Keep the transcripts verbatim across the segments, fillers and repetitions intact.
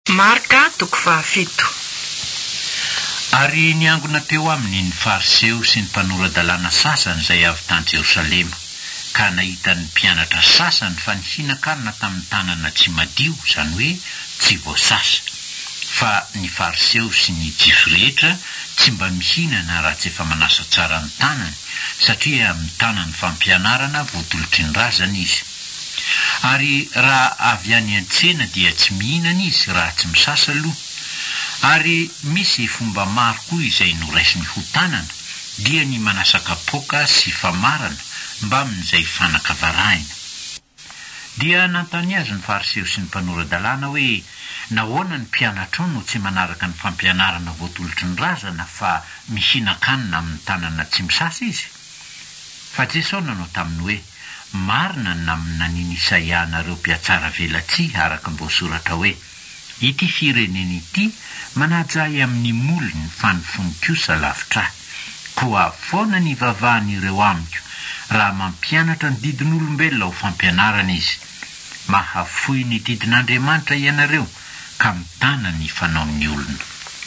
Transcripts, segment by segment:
Marka toko fahafito. Ary niangona teo aminy ny fariseo sy ny mpanoradalàna sasany izay avy tany Jerosalema, ka nahita ny mpianatra sasany fa nihinan-kanina tamin'ny tanana tsy madio, izany hoe tsy voasasa. Fa ny fariseo sy ny jiosy rehetra tsy mba mihinana raha tsy efa manasa tsara ny tanany, satria amin'ny tanany fampianarana voatolotry ny razana izy. Ary raha avy any an-tsena dia tsy mihinana izy raha tsy misasa aloha. Ary misy fomba maro koa izay noraisiny ho tanana, dia ny manasa kapoaka sy famarana mba amin'izay fanakavarahina. Dia nantany azy ny fariseo sy ny mpanoradalàna hoe nahoana ny mpianatra no tsy manaraka ny fampianarana voatolotry ny razana fa mihinan-kanina amin'ny tanana tsy misasa izy. Fa Jesosy nanao taminy hoe marina namina niny Isaia nareo mpiatsara velatsihy araka ny voasoratra hoe ity firenena ity manajay amin'ny moly ny fanifonin-kosa lavitra. Koa foana ny vavahan'ireo amiko raha mampianatra ny didin'olombelona ho fampianarana izy. Mahafoy ny didin'Andriamanitra ianareo ka mitana ny fanaon'ny olona.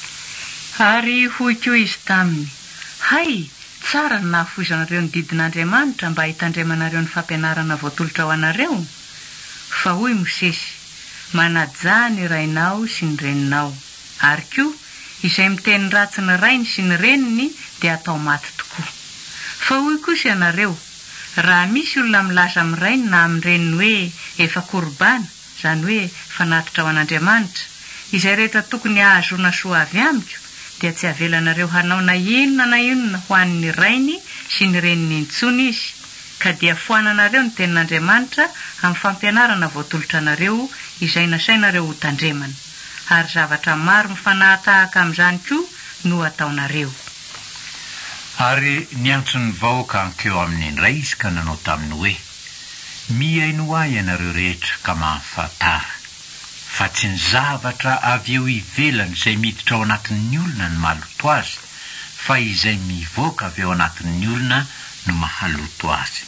Ary hoy koa izy taminy, hay, tsara ny nahafoizanareo ny didin'Andriamanitra mba hitandremanareo ny fampianarana voatolotra ho anareo. Fa hoy Mosesy, manajà ny rainao sy ny reninao. Ary koa, izay miteny ratsy ny rainy sy ny reniny dia atao maty tokoa. Fa hoy kosa ianareo, raha misy olona milaza amin'ny rainy na amin'ny reniny hoe efa korbana, izany hoe fanatitra ho an'Andriamanitra, izay rehetra tokony ahazona soa avy amiko, dia tsy avelanareo hanao na inona na inona ho an'ny rainy sy ny reniny intsony izy, ka dia foananareo ny tenin'Andriamanitra amin'ny fampianarana voatolotra anareo izay nasainareo ho tandremana. Ary zavatra maro mifanahatahaka amin'izany koa no ataonareo. Ary niantsony vahoaka ankeo amin'ny indray izy ka nanao taminy hoe mihaino ahy ianareo rehetra ka mahafantara, fa tsy ny zavatra avy eo ivelany izay miditra ao anatin'ny olona no mahaloto azy, fa izay mivoaka avy ao anatin'ny olona no mahaloto azy.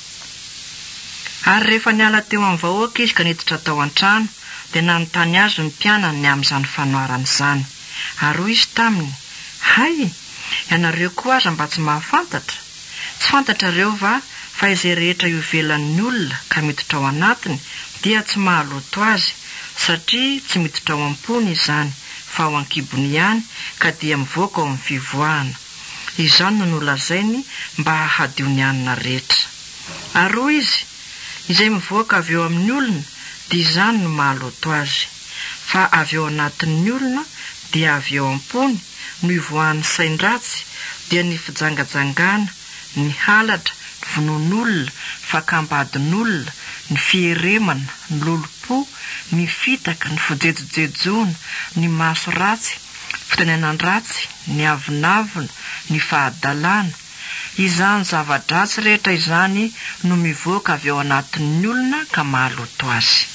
Ary rehefa niala teo amin'ny vahoaka izy ka niditra tao an-trano, dia nanontany azy ny mpianany amin'izany fanoarana izany. Ary hoy izy taminy, hay, ianareo koa aza mba tsy mahafantatra? Tsy fantatrareo va fa izay rehetra ivelan'ny olona ka miditra ao anatiny dia tsy mahaloto azy, satria tsy miditra ao am-pony izany, fa ao an-kibony ihany, ka dia mivoaka ao amin'ny fivoahana. Izany no nolazainy mba hahadio ny anina rehetra. Ary hoy izy, izay mivoaka avy eo amin'ny olona dia izany no mahaloto azy, fa avy eo anatin'ny olona dia avy eo am-pony no ivoahan'ny sain-dratsy, dia ny fijangajangana, ny halatra, ny vonon'olona, fakambadin'olona, ny fieremana, ny lolo-po, ny fitaka, ny fijejojejoana, ny maso ratsy, fitenenan-dratsy, ny avinavina, ny fahadalàna. Izany zava-dratsy rehetra izany no mivoaka avy eo anatin'ny olona ka mahaloto azy.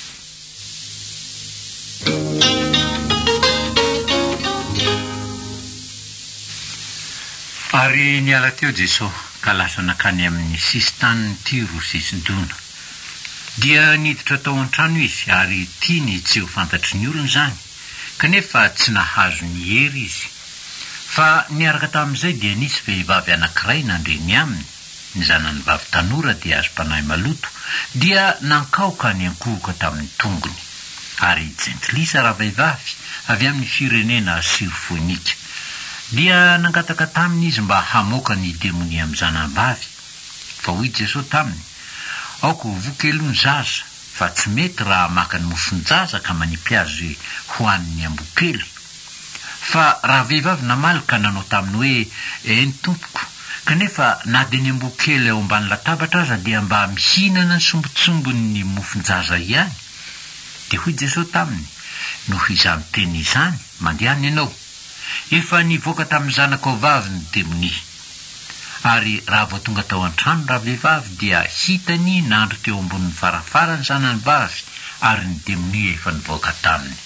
Ary niala teo Jesosy ka lasa nakany amin'ny sisin-tanin'ny Tiro sy Sidona. Dia niditra tao an-trano izy ary tiany tsy ho fantatry ny olona izany, kanefa tsy nahazo ny hery izy. Fa niaraka tamin'izay dia nisy vehivavy anankiray nandreny aminy, ny zanany vavy tanora dia azo mpanahy maloto, dia nankaoka ny ankohoka tamin'ny tongony. Ary jentilisa raha vehivavy avy amin'ny firenena Sirofonika. Dia nangataka taminy izy mba hamoaka ny demonia amin'ny zanam-bavy. Fa hoy Jesosy taminy, aoko vokelony zaza, fa tsy mety raha maka ny mofon-jaza ka manipy azy ho an'ny ambokely. Fa raha vehivavy namaly ka nanao taminy hoe eny tompoko, kanefa na dia ny ambokely ao ambany latabatra aza dia mba mihinana ny sombotsombony mofon-jaza ihany. Dia hoy Jesosy taminy, noho izany teny izany, mandehany ianao, efa nivoaka tamin'ny zanako vavy ny demonia. Ary raha vao tonga tao an-trano raha vehivavy dia hitany nandro teo ambonin'ny farafara ny zanany vavy, ary ny demonia efa nivoaka taminy.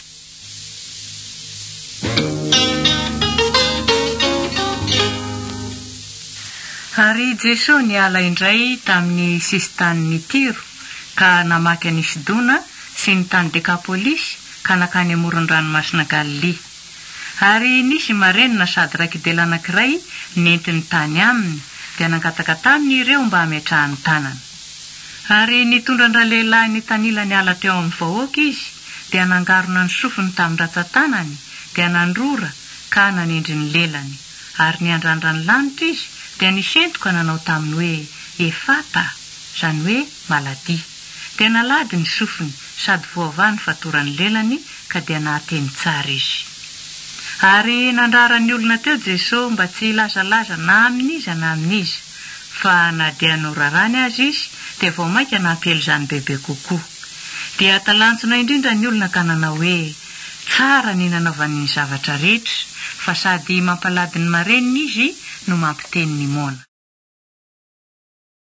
Ary Jesosy niala indray tamin'ny sisin-tanin'ny Tiro ka namaky an'i Sidona sy ny tany Dekapolisy ka nakany amoron-dranomasina Galilea. Ary nisy marenina sady rakidely anankiray nentiny tany aminy dia nangataka taminy ireo mba hametrahany tanana. Ary nitondra an-dralehilahy ny tanilany ala teo amin'ny vahoaka izy dia nangarona ny sofiny tamin'ny ratsan-tanany dia nandrora ka nanendry ny lelany. Ary niandrandra ny lanitra izy dia nisentoka nanao taminy hoe efata, izany hoe maladia. Dia nalady ny sofiny sady voava ny fatorany lelany ka dia nahateny tsara izy. Ary nandrara ny olona teo Jesosy mba tsy ilazalaza na amin'iza na amin'iza, fa na dia norarany azy izy dia vao maika nampelo izany bebe kokoa. Dia talantsona indrindra ny olona ka nanao hoe tsara ny nanaovany ny zavatra rehetra, fa sady mampalady ny mareniny izy no mampiteny ny mona.